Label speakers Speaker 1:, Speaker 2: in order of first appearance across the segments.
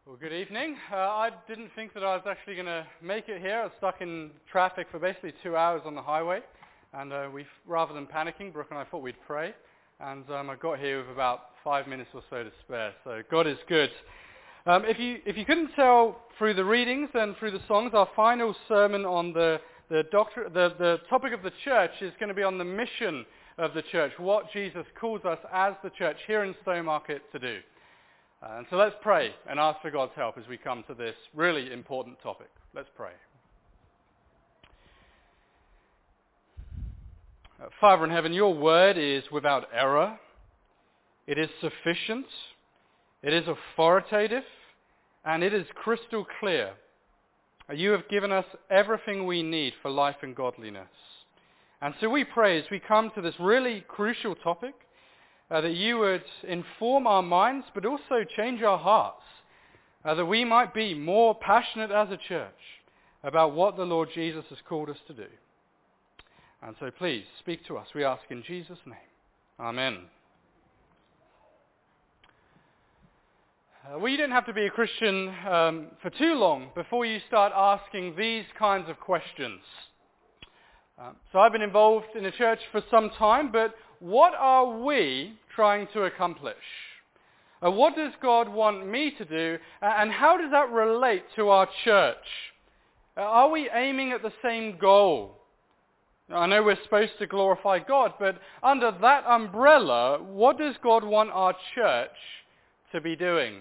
Speaker 1: Well, good evening. I didn't think that I was actually going to make it here. I was stuck in traffic for basically 2 hours on the highway, and rather than panicking, Brooke and I thought we'd pray, and I got here with about 5 minutes or so to spare. So God is good. If you couldn't tell through the readings and through the songs, our final sermon on the topic of the church is going to be on the mission of the church, what Jesus calls us as the church here in Stowmarket to do. And so let's pray and ask for God's help as we come to this really important topic. Let's pray. Father in heaven, your word is without error. It is sufficient. It is authoritative. And it is crystal clear. You have given us everything we need for life and godliness. And so we pray as we come to this really crucial topic, that you would inform our minds, but also change our hearts, that we might be more passionate as a church about what the Lord Jesus has called us to do. And so please, speak to us, we ask in Jesus' name. Amen. Well, you don't have to be a Christian for too long before you start asking these kinds of questions. So I've been involved in a church for some time, but what are we trying to accomplish? What does God want me to do, and how does that relate to our church? Are we aiming at the same goal? I know we're supposed to glorify God, but under that umbrella, what does God want our church to be doing?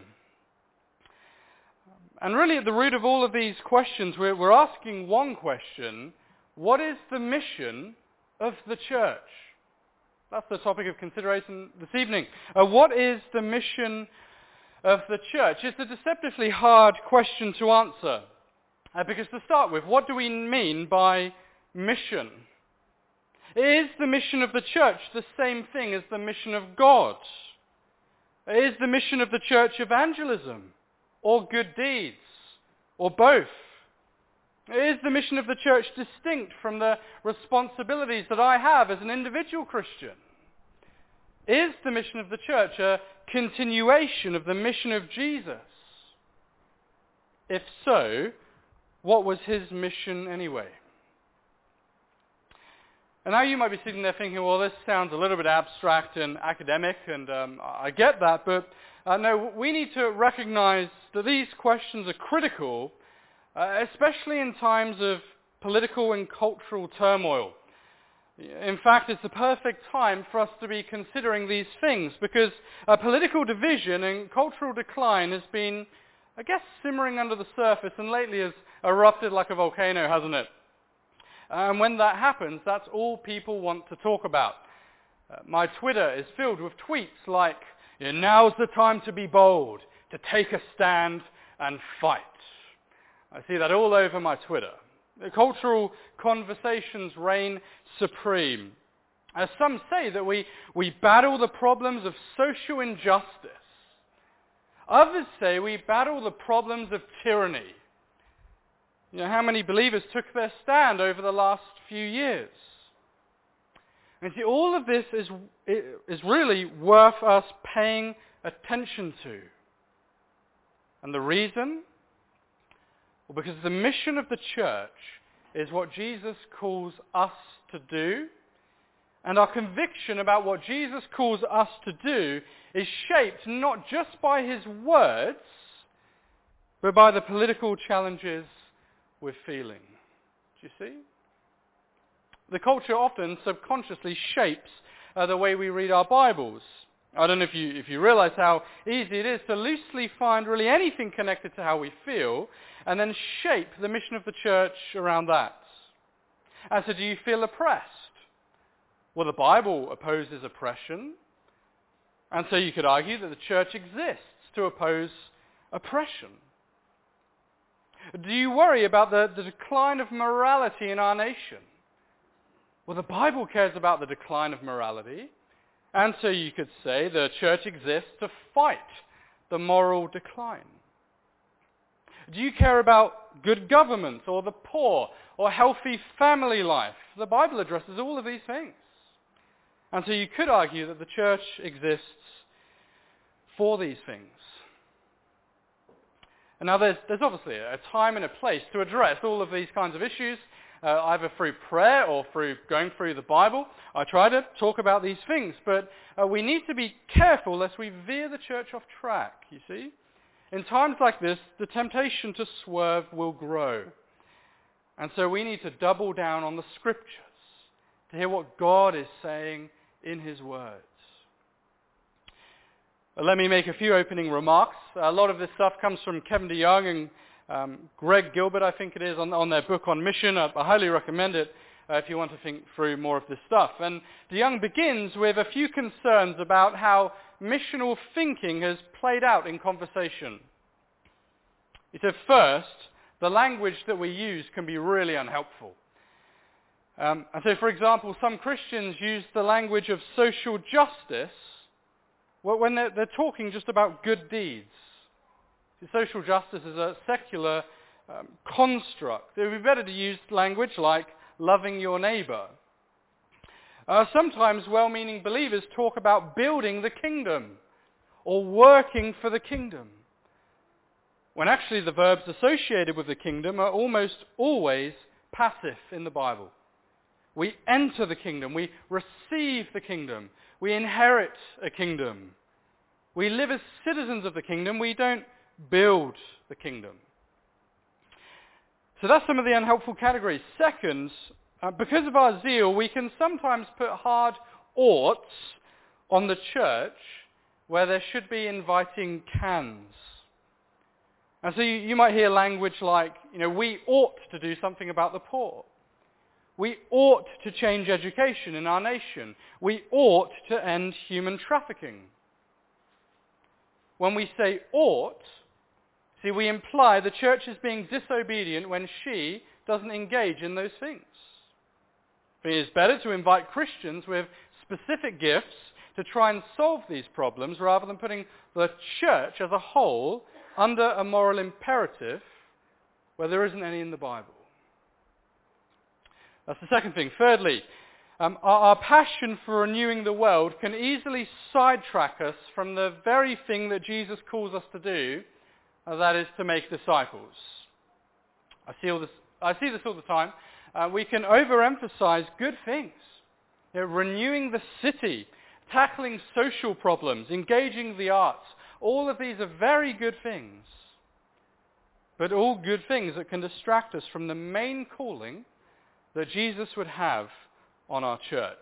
Speaker 1: And really at the root of all of these questions, we're asking one question: what is the mission of the church? That's the topic of consideration this evening. What is the mission of the church? It's a deceptively hard question to answer. Because to start with, what do we mean by mission? Is the mission of the church the same thing as the mission of God? Is the mission of the church evangelism, or good deeds, or both? Is the mission of the church distinct from the responsibilities that I have as an individual Christian? Is the mission of the church a continuation of the mission of Jesus? If so, what was his mission anyway? And now you might be sitting there thinking, well, this sounds a little bit abstract and academic, and I get that, but no, we need to recognize that these questions are critical, especially in times of political and cultural turmoil. In fact, it's the perfect time for us to be considering these things, because political division and cultural decline has been, I guess, simmering under the surface, and lately has erupted like a volcano, hasn't it? And when that happens, that's all people want to talk about. My Twitter is filled with tweets like, now's the time to be bold, to take a stand and fight. I see that all over my Twitter. The cultural conversations reign supreme. As some say that we battle the problems of social injustice. Others say we battle the problems of tyranny. How many believers took their stand over the last few years? And see, all of this is really worth us paying attention to. And the reason? Well, because the mission of the church is what Jesus calls us to do. And our conviction about what Jesus calls us to do is shaped not just by his words, but by the political challenges we're feeling. Do you see? The culture often subconsciously shapes the way we read our Bibles. I don't know if you realize how easy it is to loosely find really anything connected to how we feel and then shape the mission of the church around that. And so do you feel oppressed? Well, the Bible opposes oppression, and so you could argue that the church exists to oppose oppression. Do you worry about the decline of morality in our nation? Well, the Bible cares about the decline of morality, and so you could say the church exists to fight the moral decline. Do you care about good government or the poor or healthy family life? The Bible addresses all of these things. And so you could argue that the church exists for these things. And now there's obviously a time and a place to address all of these kinds of issues, either through prayer or through going through the Bible. I try to talk about these things, but we need to be careful lest we veer the church off track, you see. In times like this, the temptation to swerve will grow. And so we need to double down on the Scriptures to hear what God is saying in His words. Let me make a few opening remarks. A lot of this stuff comes from Kevin DeYoung and Greg Gilbert, I think it is, on their book on mission. I highly recommend it if you want to think through more of this stuff. And DeYoung begins with a few concerns about how missional thinking has played out in conversation. He said, first, the language that we use can be really unhelpful. And so, for example, some Christians use the language of social justice when they're talking just about good deeds. Social justice is a secular construct. It would be better to use language like loving your neighbor. Sometimes well-meaning believers talk about building the kingdom or working for the kingdom, when actually the verbs associated with the kingdom are almost always passive in the Bible. We enter the kingdom, we receive the kingdom, we inherit a kingdom. We live as citizens of the kingdom, we don't build the kingdom. So that's some of the unhelpful categories. Second, because of our zeal, we can sometimes put hard oughts on the church where there should be inviting cans. And so you might hear language like, we ought to do something about the poor. We ought to change education in our nation. We ought to end human trafficking. When we say ought, we imply the church is being disobedient when she doesn't engage in those things. It is better to invite Christians with specific gifts to try and solve these problems rather than putting the church as a whole under a moral imperative where there isn't any in the Bible. That's the second thing. Thirdly, our passion for renewing the world can easily sidetrack us from the very thing that Jesus calls us to do, that is to make disciples. I see this all the time. We can overemphasize good things. Renewing the city, tackling social problems, engaging the arts. All of these are very good things. But all good things that can distract us from the main calling that Jesus would have on our church.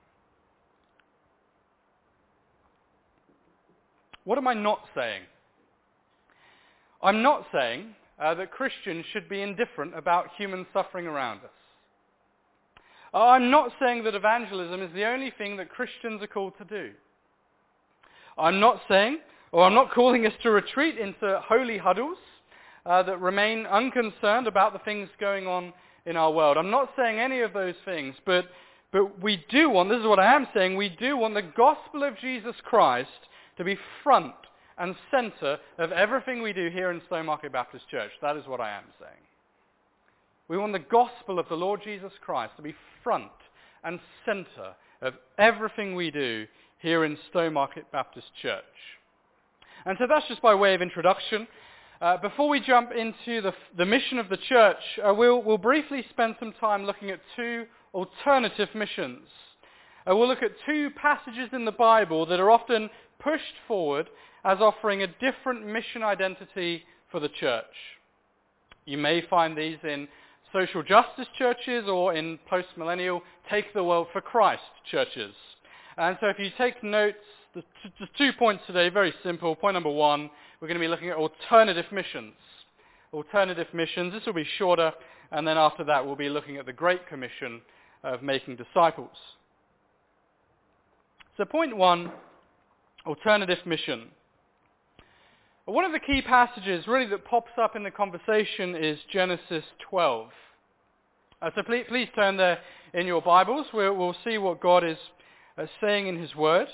Speaker 1: What am I not saying? I'm not saying that Christians should be indifferent about human suffering around us. I'm not saying that evangelism is the only thing that Christians are called to do. I'm not saying, or I'm not calling us to retreat into holy huddles that remain unconcerned about the things going on in our world. I'm not saying any of those things, but we do want, this is what I am saying, we do want the gospel of Jesus Christ to be front and center of everything we do here in Stowmarket Baptist Church. That is what I am saying. We want the gospel of the Lord Jesus Christ to be front and center of everything we do here in Stowmarket Baptist Church. And so that's just by way of introduction. Before we jump into the mission of the church, we'll briefly spend some time looking at two alternative missions. We'll look at two passages in the Bible that are often pushed forward as offering a different mission identity for the church. You may find these in social justice churches or in post-millennial Take the World for Christ churches. And so if you take notes, just 2 points today, very simple. Point number one, we're going to be looking at alternative missions. Alternative missions, this will be shorter, and then after that we'll be looking at the Great Commission of making disciples. So point one, alternative mission. One of the key passages really that pops up in the conversation is Genesis 12. So please turn there in your Bibles. We'll see what God is saying in His Word.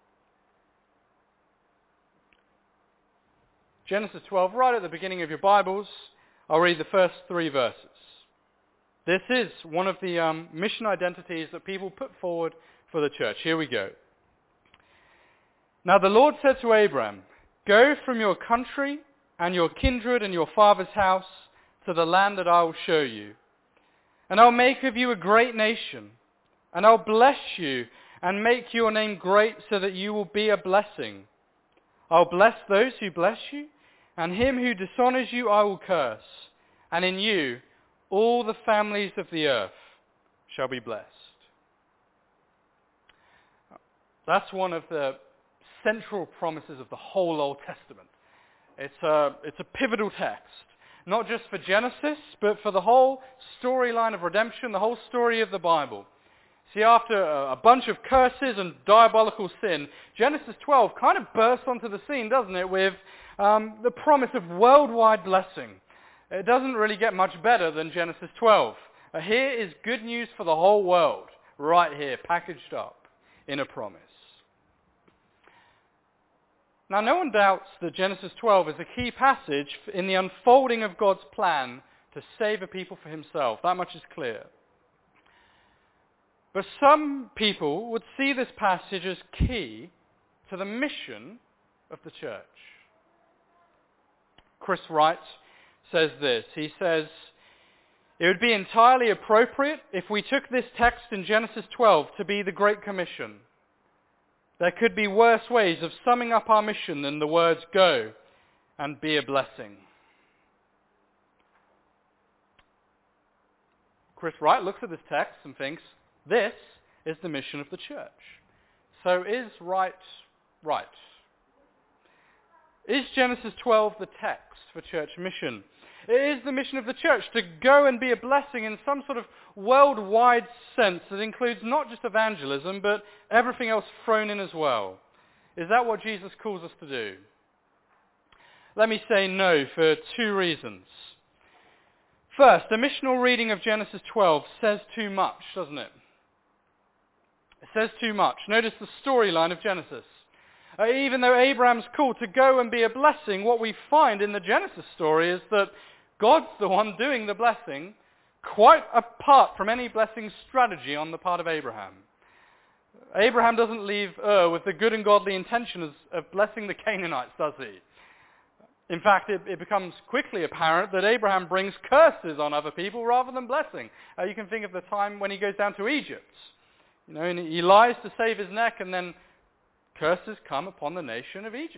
Speaker 1: Genesis 12, right at the beginning of your Bibles, I'll read the first 3 verses. This is one of the mission identities that people put forward for the church. Here we go. Now the Lord said to Abram, "Go from your country and your kindred and your father's house to the land that I will show you. And I'll make of you a great nation, and I'll bless you and make your name great so that you will be a blessing. I'll bless those who bless you, and him who dishonors you I will curse. And in you all the families of the earth shall be blessed. That's one of the central promises of the whole Old Testament. It's a pivotal text, not just for Genesis, but for the whole storyline of redemption, the whole story of the Bible. See, after a bunch of curses and diabolical sin, Genesis 12 kind of bursts onto the scene, doesn't it, with the promise of worldwide blessing. It doesn't really get much better than Genesis 12. Here is good news for the whole world, right here, packaged up in a promise. Now, no one doubts that Genesis 12 is a key passage in the unfolding of God's plan to save a people for himself. That much is clear. But some people would see this passage as key to the mission of the church. Chris Wright says this. He says, it would be entirely appropriate if we took this text in Genesis 12 to be the Great Commission. There could be worse ways of summing up our mission than the words, go and be a blessing. Chris Wright looks at this text and thinks, this is the mission of the church. So is Wright right? Is Genesis 12 the text for church mission? It is the mission of the church to go and be a blessing in some sort of worldwide sense that includes not just evangelism, but everything else thrown in as well. Is that what Jesus calls us to do? Let me say no for two reasons. First, a missional reading of Genesis 12 says too much, doesn't it? It says too much. Notice the storyline of Genesis. Even though Abraham's called to go and be a blessing, what we find in the Genesis story is that God's the one doing the blessing, quite apart from any blessing strategy on the part of Abraham. Abraham doesn't leave Ur with the good and godly intention of blessing the Canaanites, does he? In fact, it becomes quickly apparent that Abraham brings curses on other people rather than blessing. You can think of the time when he goes down to Egypt. And he lies to save his neck, and then curses come upon the nation of Egypt.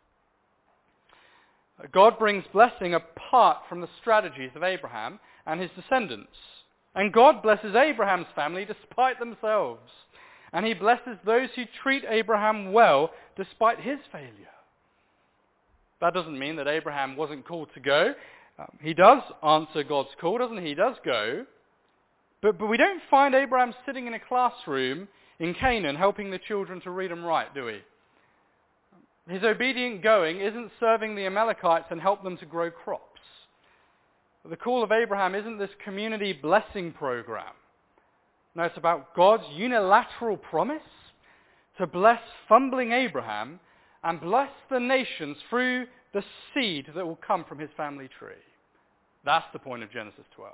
Speaker 1: God brings blessing apart from the strategies of Abraham and his descendants. And God blesses Abraham's family despite themselves. And he blesses those who treat Abraham well despite his failure. That doesn't mean that Abraham wasn't called to go. He does answer God's call, doesn't he? He does go. But we don't find Abraham sitting in a classroom in Canaan helping the children to read and write, do we? His obedient going isn't serving the Amalekites and help them to grow crops. The call of Abraham isn't this community blessing program. No, it's about God's unilateral promise to bless fumbling Abraham and bless the nations through the seed that will come from his family tree. That's the point of Genesis 12.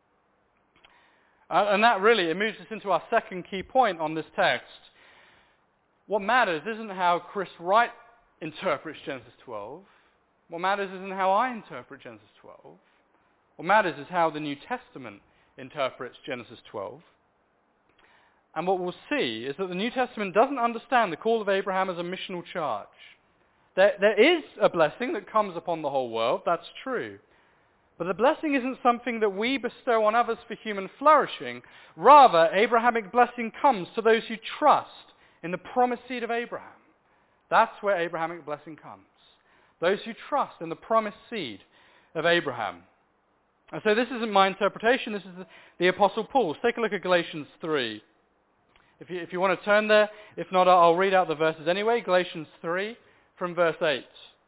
Speaker 1: And that really, it moves us into our second key point on this text. What matters isn't how Chris Wright interprets Genesis 12. What matters isn't how I interpret Genesis 12. What matters is how the New Testament interprets Genesis 12. And what we'll see is that the New Testament doesn't understand the call of Abraham as a missional charge. There is a blessing that comes upon the whole world, that's true. But the blessing isn't something that we bestow on others for human flourishing. Rather, Abrahamic blessing comes to those who trust in the promised seed of Abraham. That's where Abrahamic blessing comes. Those who trust in the promised seed of Abraham. And so this isn't my interpretation, this is the Apostle Paul's. Take a look at Galatians 3. If you want to turn there, if not, I'll read out the verses anyway. Galatians 3 from verse 8.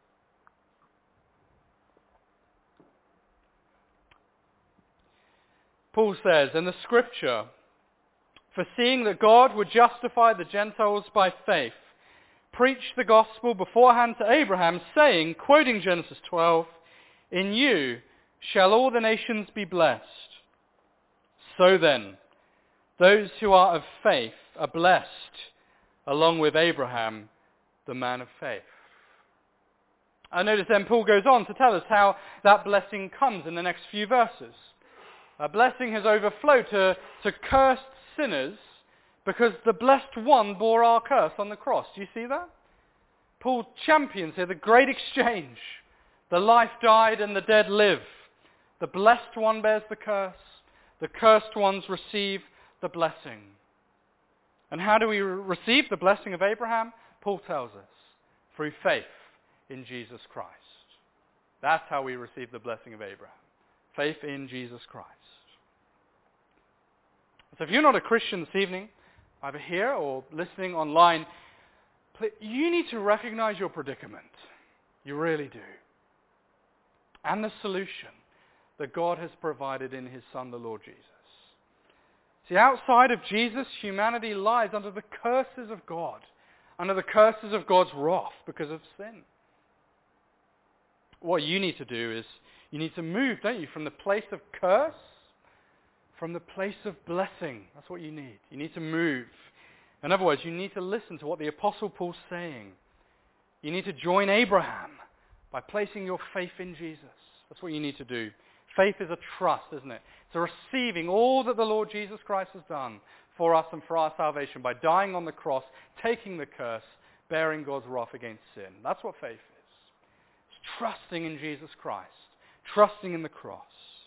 Speaker 1: Paul says, in the scripture, foreseeing that God would justify the Gentiles by faith, preached the gospel beforehand to Abraham, saying, quoting Genesis 12, in you shall all the nations be blessed. So then, those who are of faith are blessed, along with Abraham, the man of faith. Notice then Paul goes on to tell us how that blessing comes in the next few verses. A blessing has overflowed to cursed sinners because the blessed one bore our curse on the cross. Do you see that? Paul champions here the great exchange. The life died and the dead live. The blessed one bears the curse. The cursed ones receive the blessing. And how do we receive the blessing of Abraham? Paul tells us, through faith in Jesus Christ. That's how we receive the blessing of Abraham. Faith in Jesus Christ. So if you're not a Christian this evening, either here or listening online, you need to recognize your predicament. You really do. And the solution that God has provided in his Son, the Lord Jesus. See, outside of Jesus, humanity lies under the curses of God, under the curses of God's wrath because of sin. What you need to do is, you need to move, don't you, from the place of curse, from the place of blessing. That's what you need. You need to move. In other words, you need to listen to what the Apostle Paul's saying. You need to join Abraham by placing your faith in Jesus. That's what you need to do. Faith is a trust, isn't it? It's a receiving all that the Lord Jesus Christ has done for us and for our salvation by dying on the cross, taking the curse, bearing God's wrath against sin. That's what faith is. It's trusting in Jesus Christ, trusting in the cross.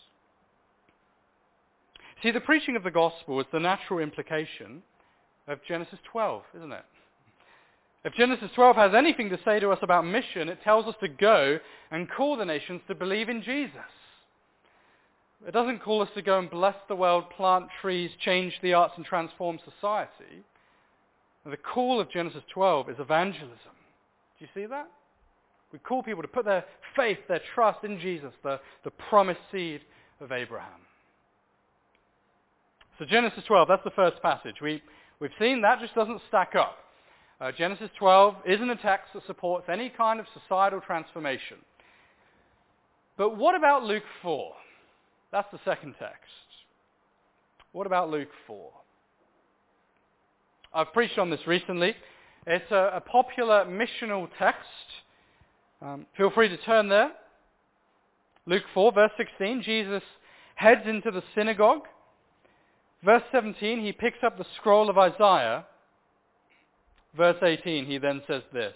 Speaker 1: See, the preaching of the gospel is the natural implication of Genesis 12, isn't it? If Genesis 12 has anything to say to us about mission, it tells us to go and call the nations to believe in Jesus. It doesn't call us to go and bless the world, plant trees, change the arts and transform society. The call of Genesis 12 is evangelism. Do you see that? We call people to put their faith, their trust in Jesus, the promised seed of Abraham. So Genesis 12, that's the first passage. We've seen that just doesn't stack up. Genesis 12 isn't a text that supports any kind of societal transformation. But what about Luke 4? That's the second text. What about Luke 4? I've preached on this recently. It's a popular missional text. Feel free to turn there. Luke 4, verse 16, Jesus heads into the synagogue. Verse 17, he picks up the scroll of Isaiah. Verse 18, he then says this.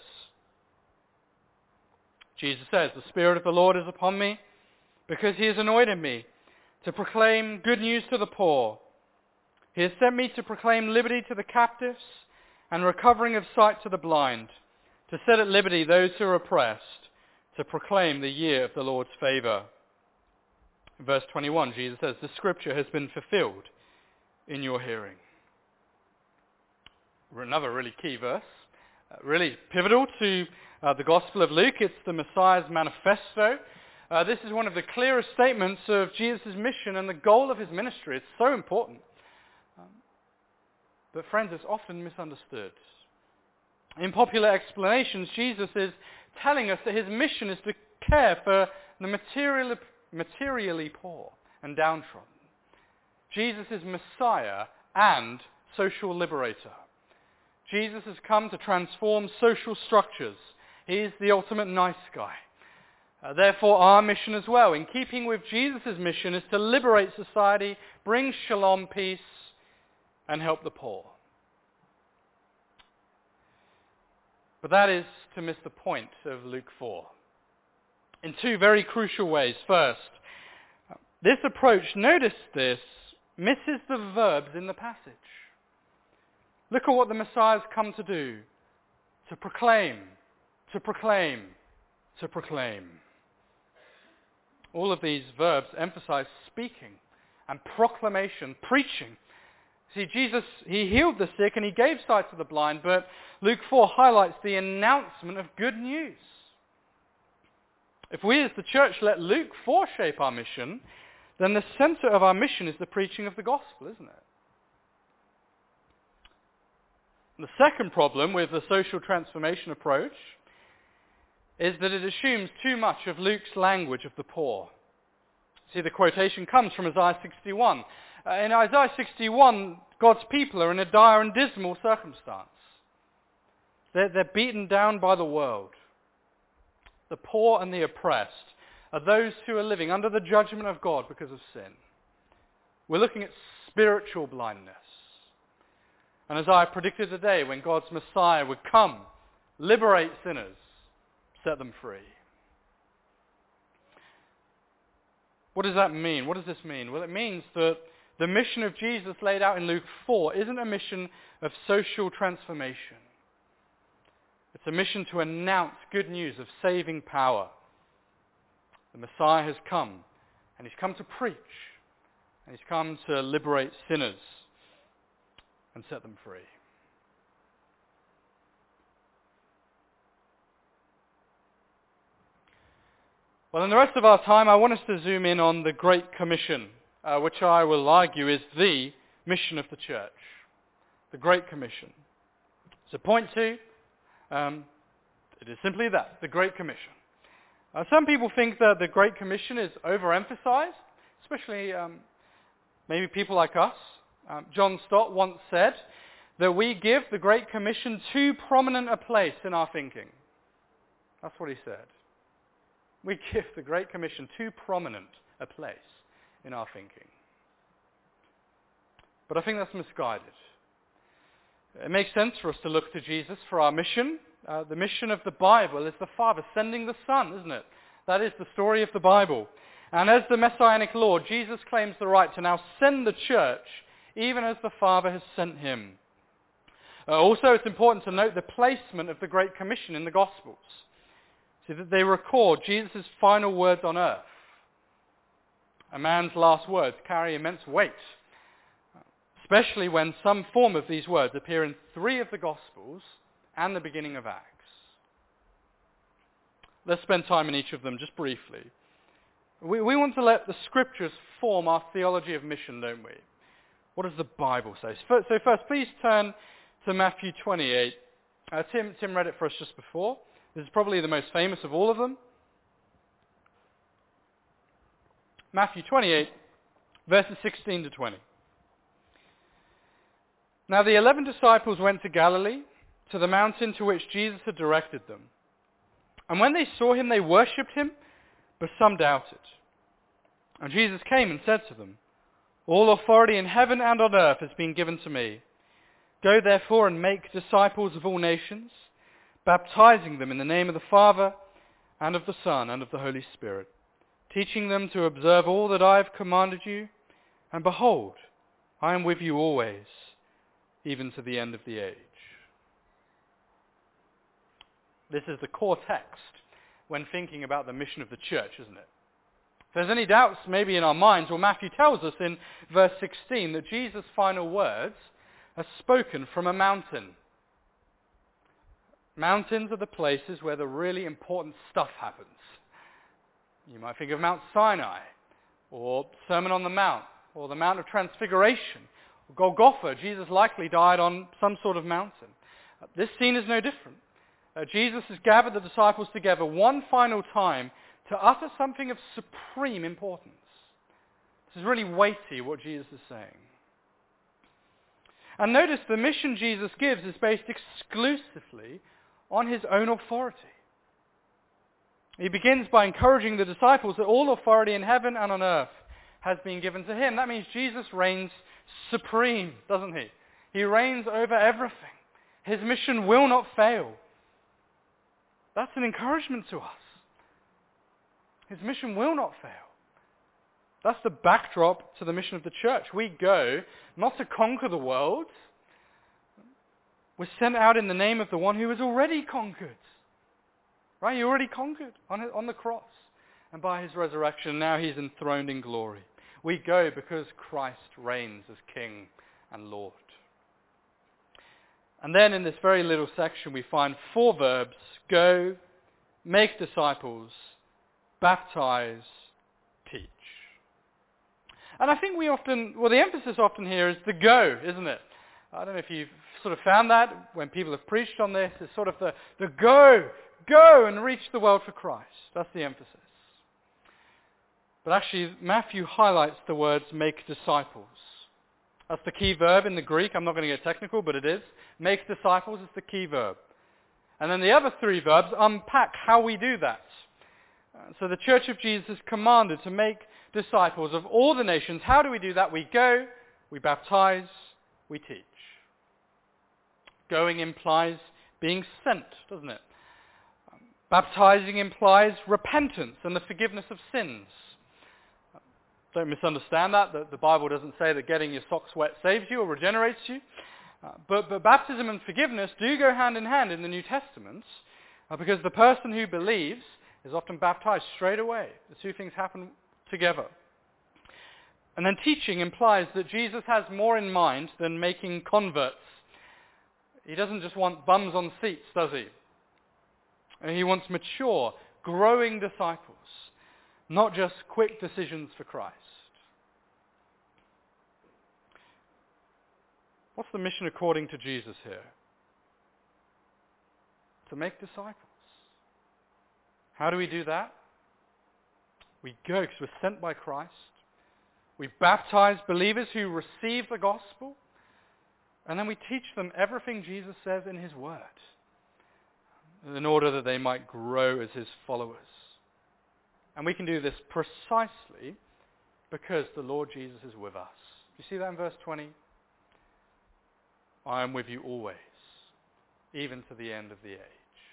Speaker 1: Jesus says, "The Spirit of the Lord is upon me, because he has anointed me to proclaim good news to the poor. He has sent me to proclaim liberty to the captives and recovering of sight to the blind, to set at liberty those who are oppressed, to proclaim the year of the Lord's favor." In verse 21, Jesus says, "The scripture has been fulfilled in your hearing." Another really key verse, really pivotal to the Gospel of Luke. It's the Messiah's manifesto. This is one of the clearest statements of Jesus' mission and the goal of his ministry. It's so important. But friends, it's often misunderstood. In popular explanations, Jesus is telling us that his mission is to care for the materially poor and downtrodden. Jesus is Messiah and social liberator. Jesus has come to transform social structures. He is the ultimate nice guy. Therefore, our mission as well, in keeping with Jesus' mission, is to liberate society, bring shalom, peace, and help the poor. But that is to miss the point of Luke 4 in two very crucial ways. First, this approach, notice this, misses the verbs in the passage. Look at what the Messiah's come to do. To proclaim, to proclaim, to proclaim. All of these verbs emphasize speaking and proclamation, preaching. See, Jesus, he healed the sick and he gave sight to the blind, but Luke 4 highlights the announcement of good news. If we as the church let Luke 4 shape our mission, then the center of our mission is the preaching of the gospel, isn't it? The second problem with the social transformation approach is that it assumes too much of Luke's language of the poor. See, the quotation comes from Isaiah 61. In Isaiah 61, God's people are in a dire and dismal circumstance. They're beaten down by the world. the poor and the oppressed, are those who are living under the judgment of God because of sin. We're looking at spiritual blindness. And as I predicted today, when God's Messiah would come, liberate sinners, set them free. What does that mean? What does this mean? Well, it means that the mission of Jesus laid out in Luke 4 isn't a mission of social transformation. It's a mission to announce good news of saving power. The Messiah has come, and he's come to preach, and he's come to liberate sinners and set them free. Well, in the rest of our time, I want us to zoom in on the Great Commission, which I will argue is the mission of the church. The Great Commission. So point 2, it is simply that, the Great Commission. Some people think that the Great Commission is overemphasized, especially maybe people like us. John Stott once said that we give the Great Commission too prominent a place in our thinking. That's what he said. We give the Great Commission too prominent a place in our thinking. But I think that's misguided. It makes sense for us to look to Jesus for our mission. The mission of the Bible is the Father sending the Son, isn't it? That is the story of the Bible. And as the Messianic Lord, Jesus claims the right to now send the church even as the Father has sent him. Also, it's important to note the placement of the Great Commission in the Gospels. See that they record Jesus' final words on earth. A man's last words carry immense weight, especially when some form of these words appear in 3 of the Gospels and the beginning of Acts. Let's spend time in each of them just briefly. We want to let the Scriptures form our theology of mission, don't we? What does the Bible say? So first, please turn to Matthew 28. Tim read it for us just before. This is probably the most famous of all of them. Matthew 28, verses 16 to 20. Now the 11 disciples went to Galilee, to the mountain to which Jesus had directed them. And when they saw him, they worshipped him, but some doubted. And Jesus came and said to them, "All authority in heaven and on earth has been given to me. Go therefore and make disciples of all nations, baptizing them in the name of the Father and of the Son and of the Holy Spirit, teaching them to observe all that I have commanded you. And behold, I am with you always, even to the end of the age." This is the core text when thinking about the mission of the church, isn't it? If there's any doubts maybe in our minds, well, Matthew tells us in verse 16 that Jesus' final words are spoken from a mountain. Mountains are the places where the really important stuff happens. You might think of Mount Sinai, or Sermon on the Mount, or the Mount of Transfiguration, or Golgotha. Jesus likely died on some sort of mountain. This scene is no different. Jesus has gathered the disciples together one final time to utter something of supreme importance. This is really weighty, what Jesus is saying. And notice the mission Jesus gives is based exclusively on his own authority. He begins by encouraging the disciples that all authority in heaven and on earth has been given to him. That means Jesus reigns supreme, doesn't he? He reigns over everything. His mission will not fail. That's an encouragement to us. His mission will not fail. That's the backdrop to the mission of the church. We go not to conquer the world. We're sent out in the name of the one who has already conquered. Right? He already conquered on the cross. And by his resurrection, now he's enthroned in glory. We go because Christ reigns as King and Lord. And then in this very little section we find 4 verbs: go, make disciples, baptize, teach. And I think the emphasis often here is the go, isn't it? I don't know if you've sort of found that when people have preached on this. It's sort of the go and reach the world for Christ. That's the emphasis. But actually, Matthew highlights the words make disciples. That's the key verb in the Greek. I'm not going to get technical, but it is. Make disciples is the key verb. And then the other three verbs unpack how we do that. So the Church of Jesus is commanded to make disciples of all the nations. How do we do that? We go, we baptize, we teach. Going implies being sent, doesn't it? Baptizing implies repentance and the forgiveness of sins. Don't misunderstand that. The Bible doesn't say that getting your socks wet saves you or regenerates you. But baptism and forgiveness do go hand in hand in the New Testament because the person who believes is often baptized straight away. The two things happen together. And then teaching implies that Jesus has more in mind than making converts. He doesn't just want bums on seats, does he? He wants mature, growing disciples, not just quick decisions for Christ. What's the mission according to Jesus here? To make disciples. How do we do that? We go because we're sent by Christ. We baptize believers who receive the gospel. And then we teach them everything Jesus says in his word, in order that they might grow as his followers. And we can do this precisely because the Lord Jesus is with us. Do you see that in verse 20? I am with you always, even to the end of the age.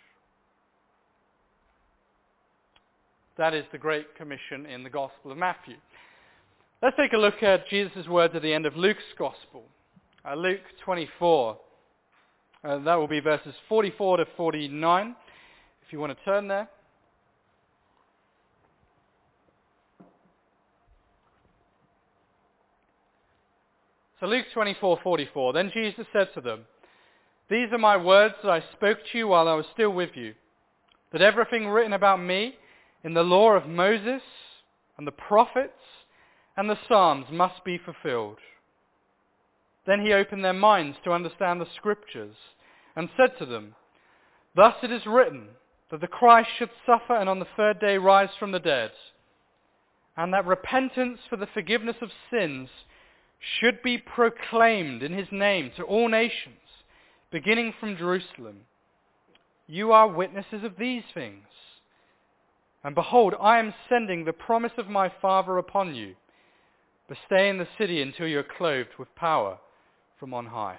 Speaker 1: That is the Great Commission in the Gospel of Matthew. Let's take a look at Jesus' words at the end of Luke's Gospel. Luke 24. That will be verses 44 to 49, if you want to turn there. So Luke 24:44. Then Jesus said to them, "These are my words that I spoke to you while I was still with you, that everything written about me in the law of Moses and the prophets and the Psalms must be fulfilled." Then he opened their minds to understand the Scriptures and said to them, "Thus it is written that the Christ should suffer and on the third day rise from the dead, and that repentance for the forgiveness of sins should be proclaimed in his name to all nations, beginning from Jerusalem. You are witnesses of these things. And behold, I am sending the promise of my Father upon you, but stay in the city until you are clothed with power from on high."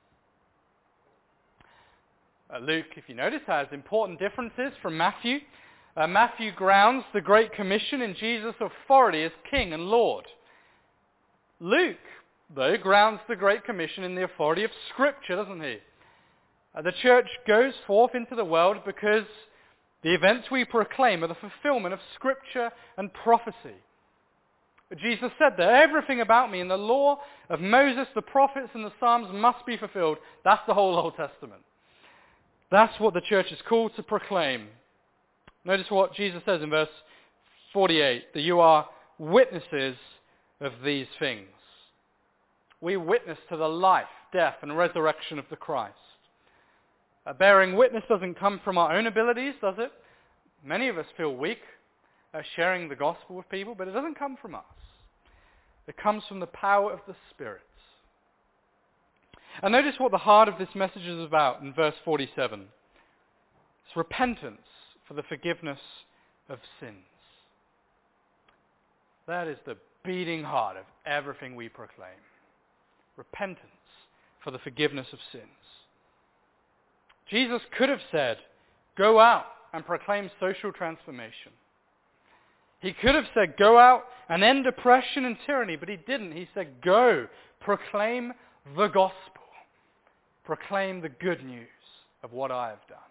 Speaker 1: Luke, if you notice, has important differences from Matthew. Matthew grounds the Great Commission in Jesus' authority as King and Lord. Luke, though, grounds the Great Commission in the authority of Scripture, doesn't he? The church goes forth into the world because the events we proclaim are the fulfillment of Scripture and prophecy. Jesus said that everything about me in the law of Moses, the prophets, and the Psalms must be fulfilled. That's the whole Old Testament. That's what the church is called to proclaim. Notice what Jesus says in verse 48, that you are witnesses of these things. We witness to the life, death, and resurrection of the Christ. Bearing witness doesn't come from our own abilities, does it? Many of us feel weak sharing the gospel with people, but it doesn't come from us. It comes from the power of the Spirit. And notice what the heart of this message is about in verse 47. It's repentance for the forgiveness of sins. That is the beating heart of everything we proclaim. Repentance for the forgiveness of sins. Jesus could have said, "Go out and proclaim social transformation." He could have said, "Go out and end oppression and tyranny," but he didn't. He said, "Go, proclaim the gospel. Proclaim the good news of what I have done."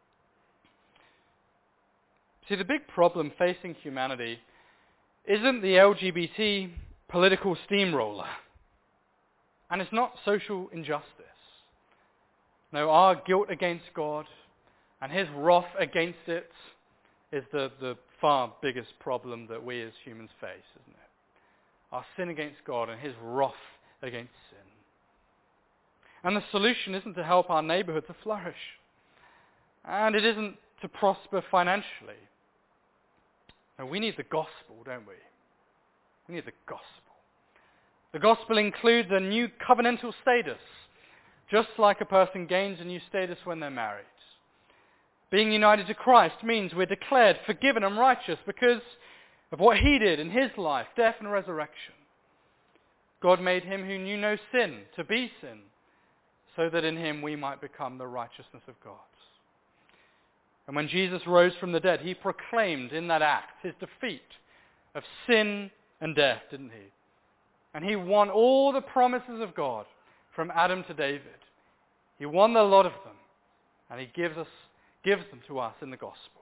Speaker 1: See, the big problem facing humanity isn't the LGBT political steamroller, and it's not social injustice. No, our guilt against God and his wrath against it is the far biggest problem that we as humans face, isn't it? Our sin against God and his wrath against sin. And the solution isn't to help our neighborhood to flourish. And it isn't to prosper financially. No, we need the gospel, don't we? We need the gospel. The gospel includes a new covenantal status, just like a person gains a new status when they're married. Being united to Christ means we're declared forgiven and righteous because of what he did in his life, death and resurrection. God made him who knew no sin to be sin, so that in him we might become the righteousness of God. And when Jesus rose from the dead, he proclaimed in that act his defeat of sin and death, didn't he? And he won all the promises of God from Adam to David. He won the lot of them, and he gives them to us in the gospel.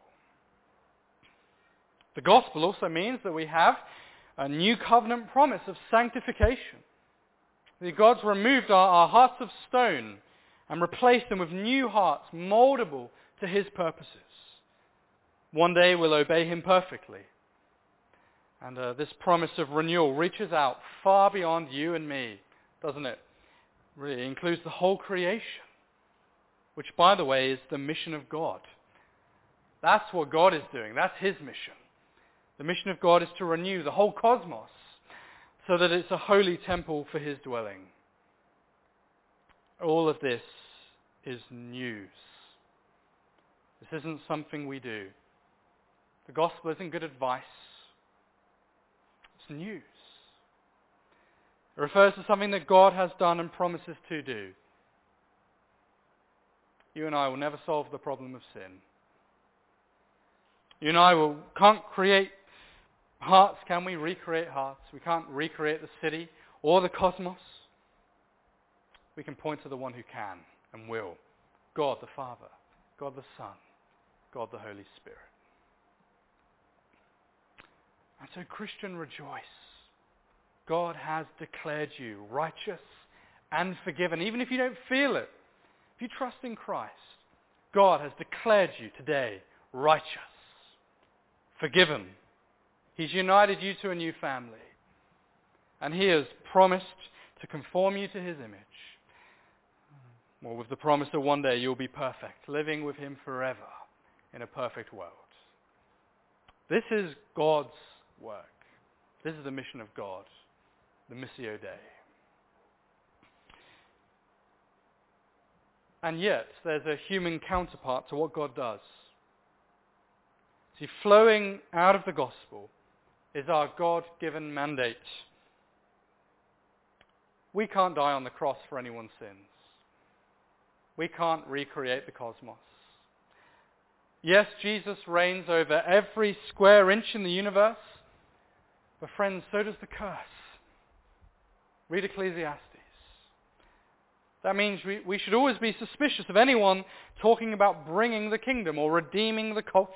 Speaker 1: The gospel also means that we have a new covenant promise of sanctification. That God's removed our hearts of stone and replaced them with new hearts moldable to his purposes. One day we'll obey him perfectly. And this promise of renewal reaches out far beyond you and me, doesn't it? Really includes the whole creation, which, by the way, is the mission of God. That's what God is doing. That's his mission. The mission of God is to renew the whole cosmos so that it's a holy temple for his dwelling. All of this is news. This isn't something we do. The gospel isn't good advice. It's news. It refers to something that God has done and promises to do. You and I will never solve the problem of sin. You and I can't create hearts, can we? Recreate hearts. We can't recreate the city or the cosmos. We can point to the one who can and will. God the Father, God the Son, God the Holy Spirit. And so, Christian, rejoice. God has declared you righteous and forgiven. Even if you don't feel it, if you trust in Christ, God has declared you today righteous, forgiven. He's united you to a new family. And he has promised to conform you to his image. Well, with the promise that one day you'll be perfect, living with him forever in a perfect world. This is God's work. This is the mission of God, the Missio Dei. And yet, there's a human counterpart to what God does. See, flowing out of the gospel is our God-given mandate. We can't die on the cross for anyone's sins. We can't recreate the cosmos. Yes, Jesus reigns over every square inch in the universe, but friends, so does the curse. Read Ecclesiastes. That means we should always be suspicious of anyone talking about bringing the kingdom or redeeming the culture.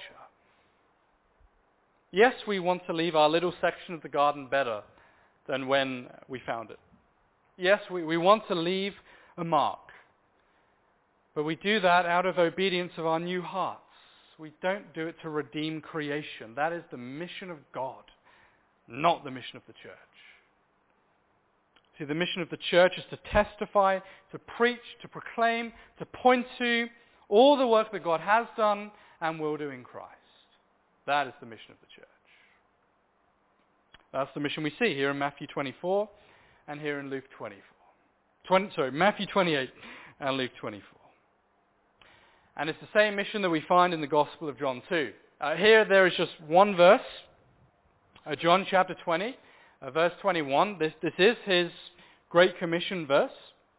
Speaker 1: Yes, we want to leave our little section of the garden better than when we found it. Yes, we want to leave a mark. But we do that out of obedience of our new hearts. We don't do it to redeem creation. That is the mission of God, not the mission of the church. See, the mission of the church is to testify, to preach, to proclaim, to point to all the work that God has done and will do in Christ. That is the mission of the church. That's the mission we see here in Matthew 24 and here in Luke 24. Matthew 28 and Luke 24. And it's the same mission that we find in the Gospel of John too. Here there is just one verse, John chapter 20, verse 21. This is his Great Commission verse.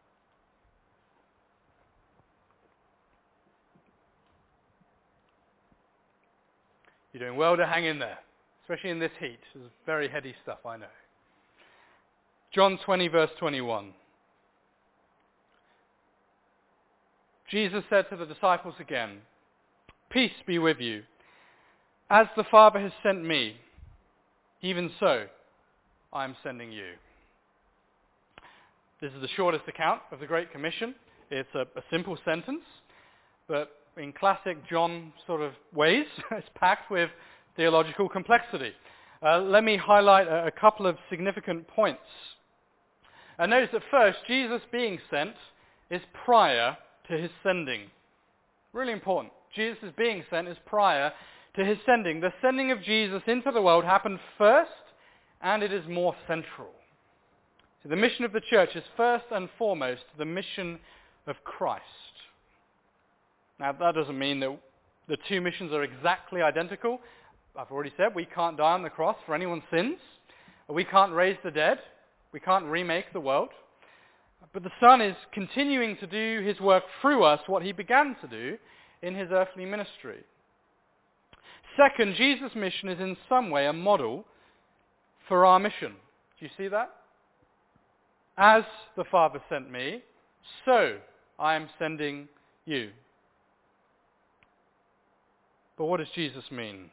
Speaker 1: You're doing well to hang in there, especially in this heat. This is very heady stuff, I know. John 20, verse 21. Jesus said to the disciples again, "Peace be with you. As the Father has sent me, even so I am sending you." This is the shortest account of the Great Commission. It's a simple sentence, but in classic John sort of ways, it's packed with theological complexity. Let me highlight a couple of significant points. Notice at first, Jesus being sent is prior to his sending. Really important. Jesus being sent is prior to his sending. The sending of Jesus into the world happened first, and it is more central. So the mission of the church is first and foremost the mission of Christ. Now, that doesn't mean that The two missions are exactly identical. I've already said we can't die on the cross for anyone's sins. We can't raise the dead. We can't remake the world. But the Son is continuing to do his work through us, what he began to do in his earthly ministry. Second, Jesus' mission is in some way a model for our mission. Do you see that? As the Father sent me, so I am sending you. But what does Jesus mean?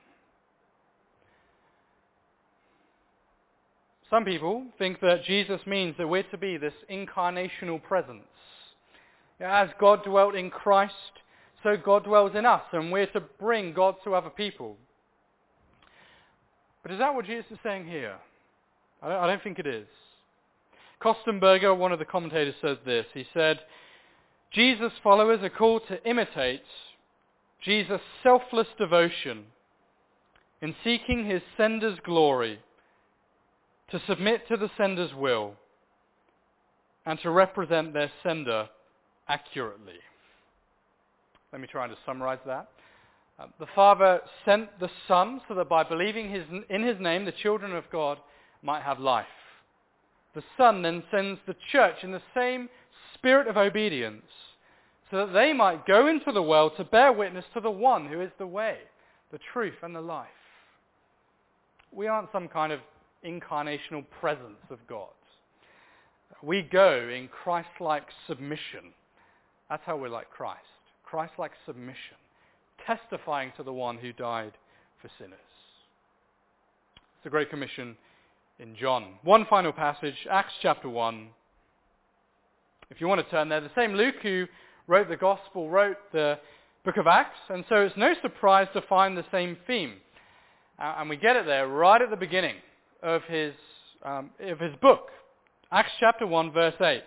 Speaker 1: Some people think that Jesus means that we're to be this incarnational presence. As God dwelt in Christ, so God dwells in us, and we're to bring God to other people. But is that what Jesus is saying here? I don't think it is. Kostenberger, one of the commentators, says this. He said, Jesus' followers are called to imitate Jesus' selfless devotion in seeking his sender's glory, to submit to the sender's will, and to represent their sender accurately. Let me try and just summarize that. The Father sent the Son so that by believing in his name, the children of God might have life. The Son then sends the church in the same spirit of obedience so that they might go into the world to bear witness to the one who is the way, the truth, and the life. We aren't some kind of incarnational presence of God. We go in Christ-like submission. That's how we're like Christ. Christ-like submission, testifying to the one who died for sinners. It's the Great Commission in John. One final passage, Acts chapter 1. If you want to turn there, the same Luke who wrote the Gospel wrote the book of Acts, and so it's no surprise to find the same theme. And we get it there right at the beginning of his book. Acts chapter 1, verse 8.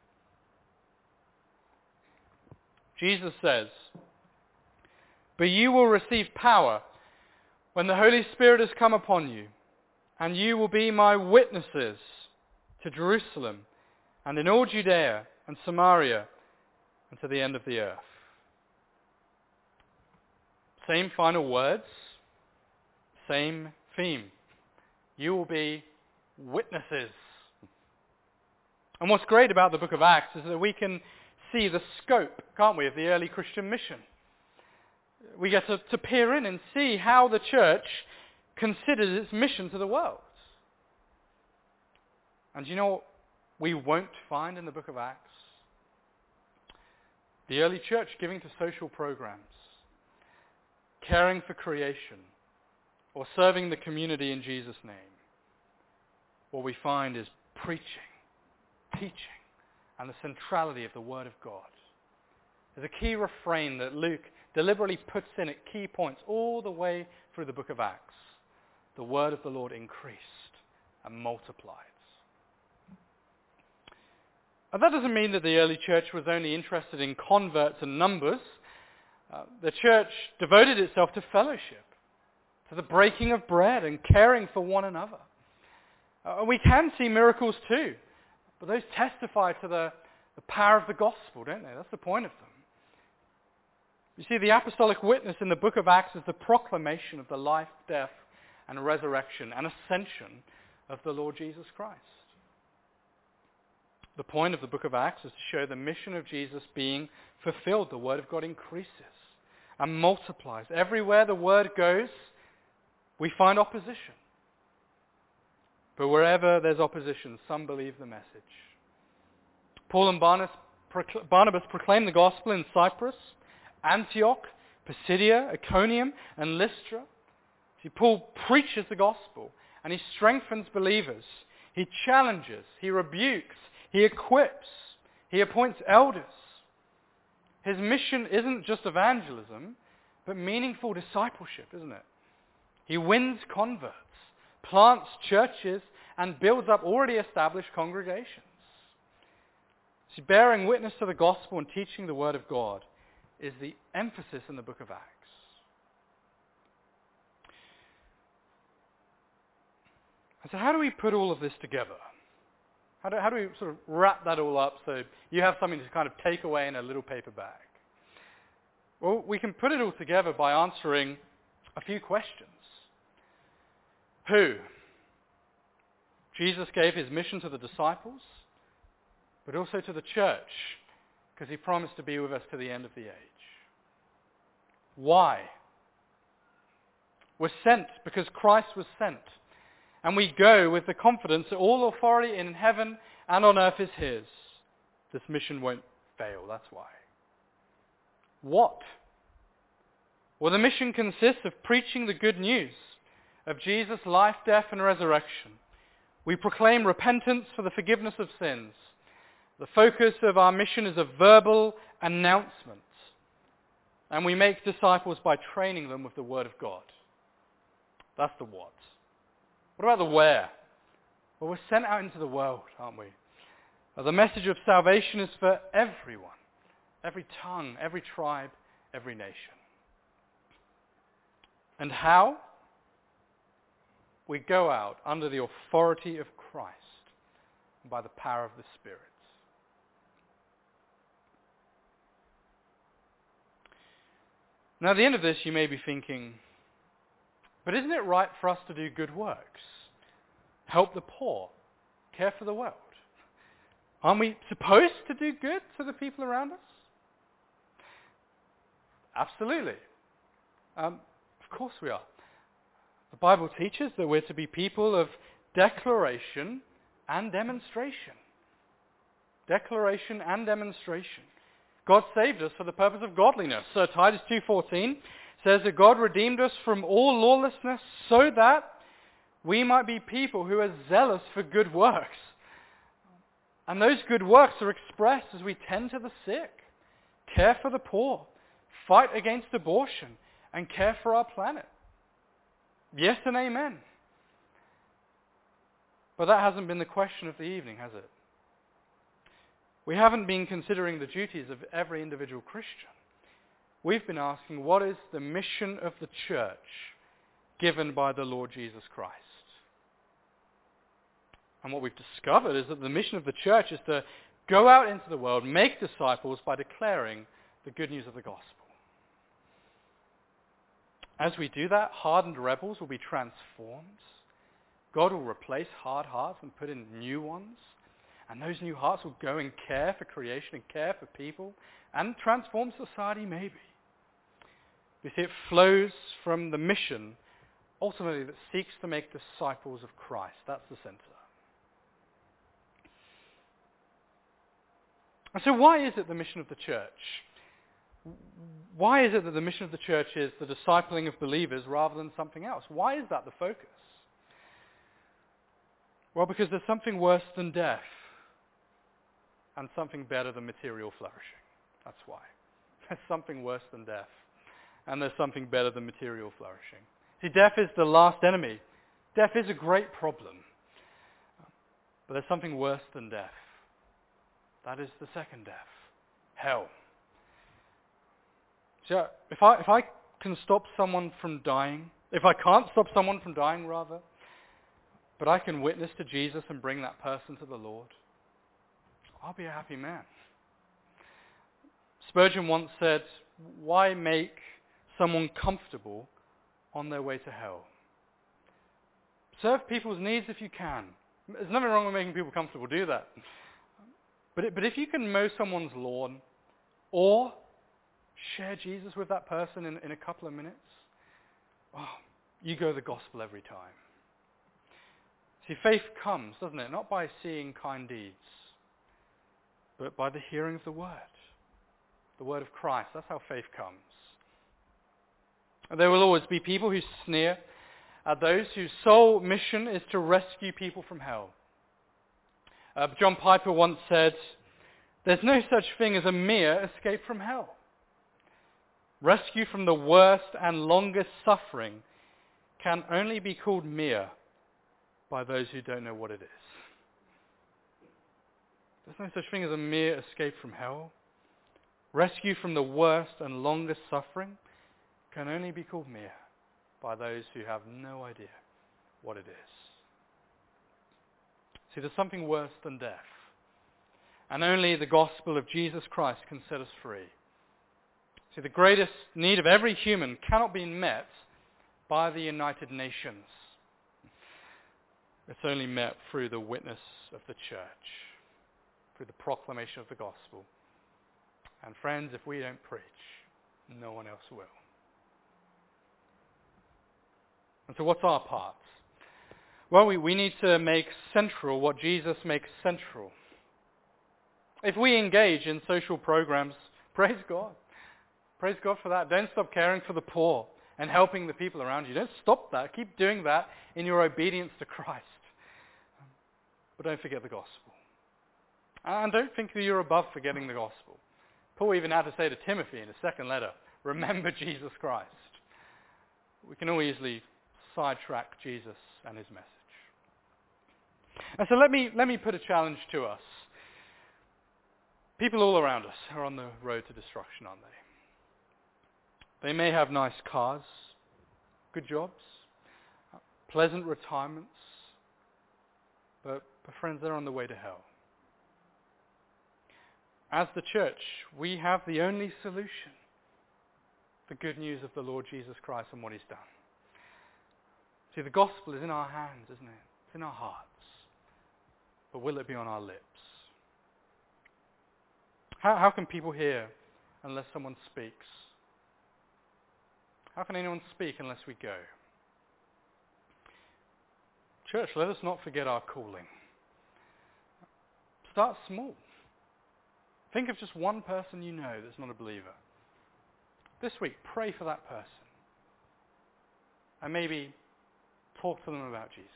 Speaker 1: Jesus says, "But you will receive power when the Holy Spirit has come upon you, and you will be my witnesses to Jerusalem and in all Judea and Samaria and to the end of the earth." Same final words, same theme. You will be witnesses. And what's great about the book of Acts is that we can see the scope, can't we, of the early Christian mission. We get to peer in and see how the church considers its mission to the world. And do you know what we won't find in the book of Acts? The early church giving to social programs, caring for creation, or serving the community in Jesus' name. What we find is preaching, teaching, and the centrality of the Word of God. There's a key refrain that Luke deliberately puts in at key points all the way through the book of Acts. The Word of the Lord increased and multiplied. And that doesn't mean that the early church was only interested in converts and numbers. The church devoted itself to fellowship, to the breaking of bread and caring for one another. We can see miracles too, but those testify to the power of the gospel, don't they? That's the point of them. You see, the apostolic witness in the book of Acts is the proclamation of the life, death, and resurrection and ascension of the Lord Jesus Christ. The point of the book of Acts is to show the mission of Jesus being fulfilled. The Word of God increases and multiplies. Everywhere the Word goes, we find opposition. But wherever there's opposition, some believe the message. Paul and Barnabas proclaimed the gospel in Cyprus, Antioch, Pisidia, Iconium, and Lystra. See, Paul preaches the gospel, and he strengthens believers. He challenges, he rebukes, he equips, he appoints elders. His mission isn't just evangelism, but meaningful discipleship, isn't it? He wins converts, plants churches, and builds up already established congregations. See, bearing witness to the gospel and teaching the word of God is the emphasis in the book of Acts. And so how do we put all of this together? How do we sort of wrap that all up so you have something to kind of take away in a little paper bag? Well, we can put it all together by answering a few questions. Who? Jesus gave his mission to the disciples, but also to the church, because he promised to be with us to the end of the age. Why? We're sent because Christ was sent. And we go with the confidence that all authority in heaven and on earth is his. This mission won't fail, that's why. What? Well, the mission consists of preaching the good news of Jesus' life, death, and resurrection. We proclaim repentance for the forgiveness of sins. The focus of our mission is a verbal announcement. And we make disciples by training them with the Word of God. That's the what. What about the where? Well, we're sent out into the world, aren't we? The message of salvation is for everyone. Every tongue, every tribe, every nation. And how? We go out under the authority of Christ and by the power of the Spirit. Now, at the end of this, you may be thinking, but isn't it right for us to do good works? Help the poor, care for the world? Aren't we supposed to do good to the people around us? Absolutely. Of course we are. The Bible teaches that we're to be people of declaration and demonstration. Declaration and demonstration. God saved us for the purpose of godliness. So Titus 2:14 says that God redeemed us from all lawlessness so that we might be people who are zealous for good works. And those good works are expressed as we tend to the sick, care for the poor, fight against abortion, and care for our planet. Yes and amen. But that hasn't been the question of the evening, has it? We haven't been considering the duties of every individual Christian. We've been asking, what is the mission of the church given by the Lord Jesus Christ? And what we've discovered is that the mission of the church is to go out into the world, make disciples by declaring the good news of the gospel. As we do that, hardened rebels will be transformed. God will replace hard hearts and put in new ones. And those new hearts will go and care for creation and care for people and transform society maybe. You see, it flows from the mission, ultimately, that seeks to make disciples of Christ. That's the center. And so why is it the mission of the church? Why is it that the mission of the church is the discipling of believers rather than something else? Why is that the focus? Well, because there's something worse than death and something better than material flourishing. That's why. There's something worse than death and there's something better than material flourishing. See, death is the last enemy. Death is a great problem. But there's something worse than death. That is the second death. Hell. So if I can stop someone from dying, if I can't stop someone from dying rather, but I can witness to Jesus and bring that person to the Lord, I'll be a happy man. Spurgeon once said, why make someone comfortable on their way to hell? Serve people's needs if you can. There's nothing wrong with making people comfortable, do that. But if you can mow someone's lawn or share Jesus with that person in a couple of minutes, you go the gospel every time. See, faith comes, doesn't it? Not by seeing kind deeds, but by the hearing of the word of Christ. That's how faith comes. And there will always be people who sneer at those whose sole mission is to rescue people from hell. John Piper once said, there's no such thing as a mere escape from hell. Rescue from the worst and longest suffering can only be called mere by those who don't know what it is. There's no such thing as a mere escape from hell. Rescue from the worst and longest suffering can only be called mere by those who have no idea what it is. See, there's something worse than death. And only the gospel of Jesus Christ can set us free. See, the greatest need of every human cannot be met by the United Nations. It's only met through the witness of the church, through the proclamation of the gospel. And friends, if we don't preach, no one else will. And so what's our part? Well, we need to make central what Jesus makes central. If we engage in social programs, praise God. Praise God for that. Don't stop caring for the poor and helping the people around you. Don't stop that. Keep doing that in your obedience to Christ. But don't forget the gospel. And don't think that you're above forgetting the gospel. Paul even had to say to Timothy in his second letter, remember Jesus Christ. We can all easily sidetrack Jesus and his message. And so let me put a challenge to us. People all around us are on the road to destruction, aren't they? They may have nice cars, good jobs, pleasant retirements, but friends, they're on the way to hell. As the church, we have the only solution, the good news of the Lord Jesus Christ and what he's done. See, the gospel is in our hands, isn't it? It's in our hearts. But will it be on our lips? How can people hear unless someone speaks? How can anyone speak unless we go? Church, let us not forget our calling. Start small. Think of just one person you know that's not a believer. This week, pray for that person. And maybe talk to them about Jesus.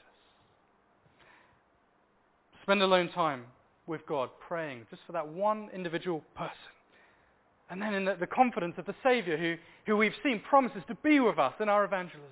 Speaker 1: Spend alone time with God praying just for that one individual person. And then in the confidence of the Savior who we've seen promises to be with us in our evangelism.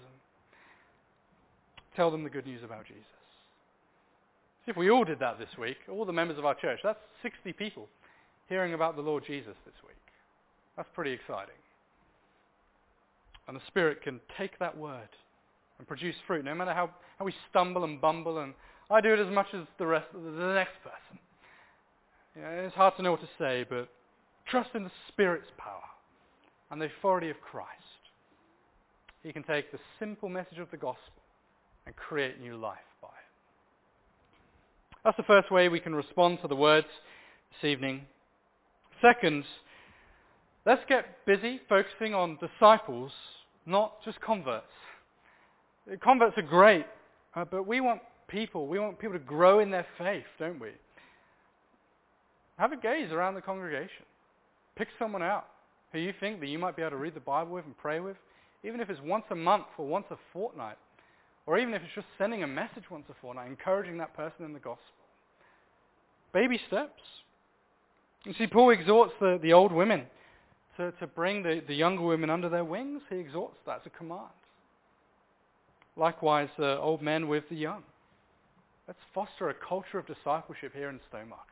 Speaker 1: Tell them the good news about Jesus. See, if we all did that this week, all the members of our church, that's 60 people hearing about the Lord Jesus this week. That's pretty exciting. And the Spirit can take that word and produce fruit, no matter how we stumble and bumble, and I do it as much as the next person. You know, it's hard to know what to say, but trust in the Spirit's power and the authority of Christ. He can take the simple message of the gospel and create new life by it. That's the first way we can respond to the words this evening. Second, let's get busy focusing on disciples, not just converts. Converts are great, but we want people to grow in their faith, don't we? Have a gaze around the congregation. Pick someone out who you think that you might be able to read the Bible with and pray with, even if it's once a month or once a fortnight, or even if it's just sending a message once a fortnight, encouraging that person in the gospel. Baby steps. You see, Paul exhorts the old women to bring the younger women under their wings. He exhorts that as a command. Likewise, old men with the young. Let's foster a culture of discipleship here in Stowmarket.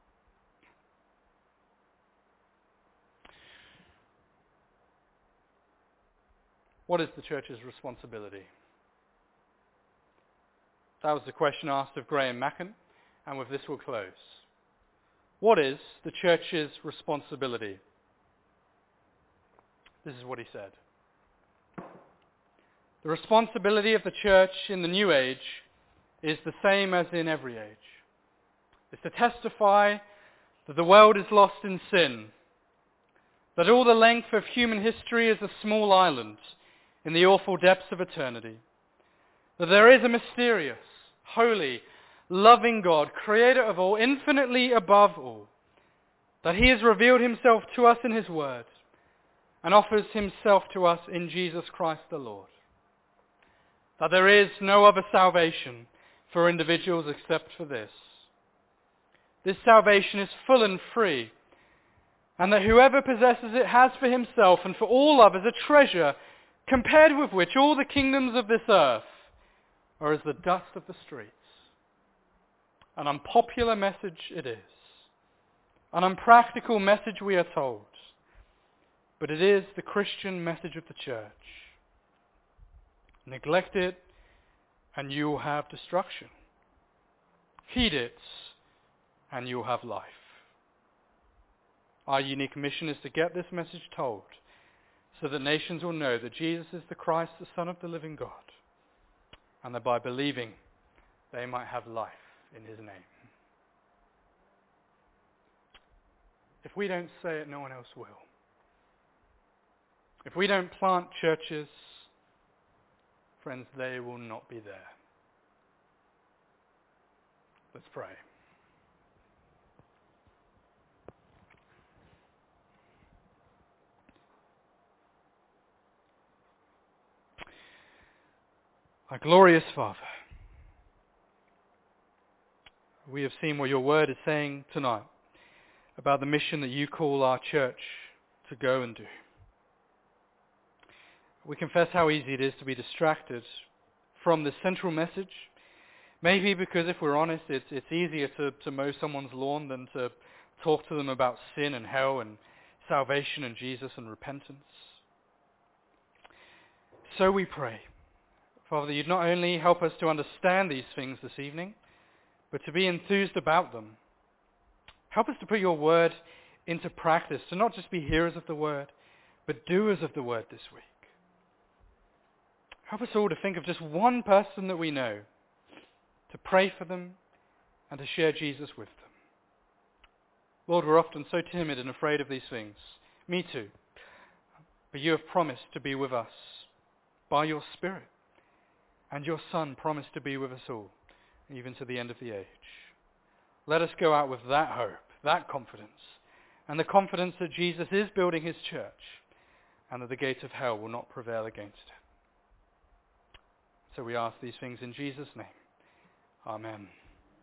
Speaker 1: What is the church's responsibility? That was the question asked of Graham Machen, and with this we'll close. What is the church's responsibility? This is what he said. The responsibility of the church in the new age is the same as in every age. It's to testify that the world is lost in sin, that all the length of human history is a small island in the awful depths of eternity, that there is a mysterious, holy, loving God, creator of all, infinitely above all, that he has revealed himself to us in his word and offers himself to us in Jesus Christ the Lord, that there is no other salvation for individuals except for this. This salvation is full and free, and that whoever possesses it has for himself and for all others a treasure compared with which all the kingdoms of this earth are as the dust of the streets. An unpopular message it is. An unpractical message, we are told. But it is the Christian message of the church. Neglect it, and you will have destruction. Heed it, and you will have life. Our unique mission is to get this message told so that nations will know that Jesus is the Christ, the Son of the living God, and that by believing they might have life in his name. If we don't say it, no one else will. If we don't plant churches, friends, they will not be there. Let's pray. Our glorious Father, we have seen what your word is saying tonight about the mission that you call our church to go and do. We confess how easy it is to be distracted from the central message. Maybe because, if we're honest, it's easier to mow someone's lawn than to talk to them about sin and hell and salvation and Jesus and repentance. So we pray, Father, that you'd not only help us to understand these things this evening, but to be enthused about them. Help us to put your word into practice, to not just be hearers of the word, but doers of the word this week. Help us all to think of just one person that we know, to pray for them and to share Jesus with them. Lord, we're often so timid and afraid of these things. Me too. But you have promised to be with us by your Spirit. And your Son promised to be with us all, even to the end of the age. Let us go out with that hope, that confidence, and the confidence that Jesus is building his church, and that the gates of hell will not prevail against it. So we ask these things in Jesus' name. Amen.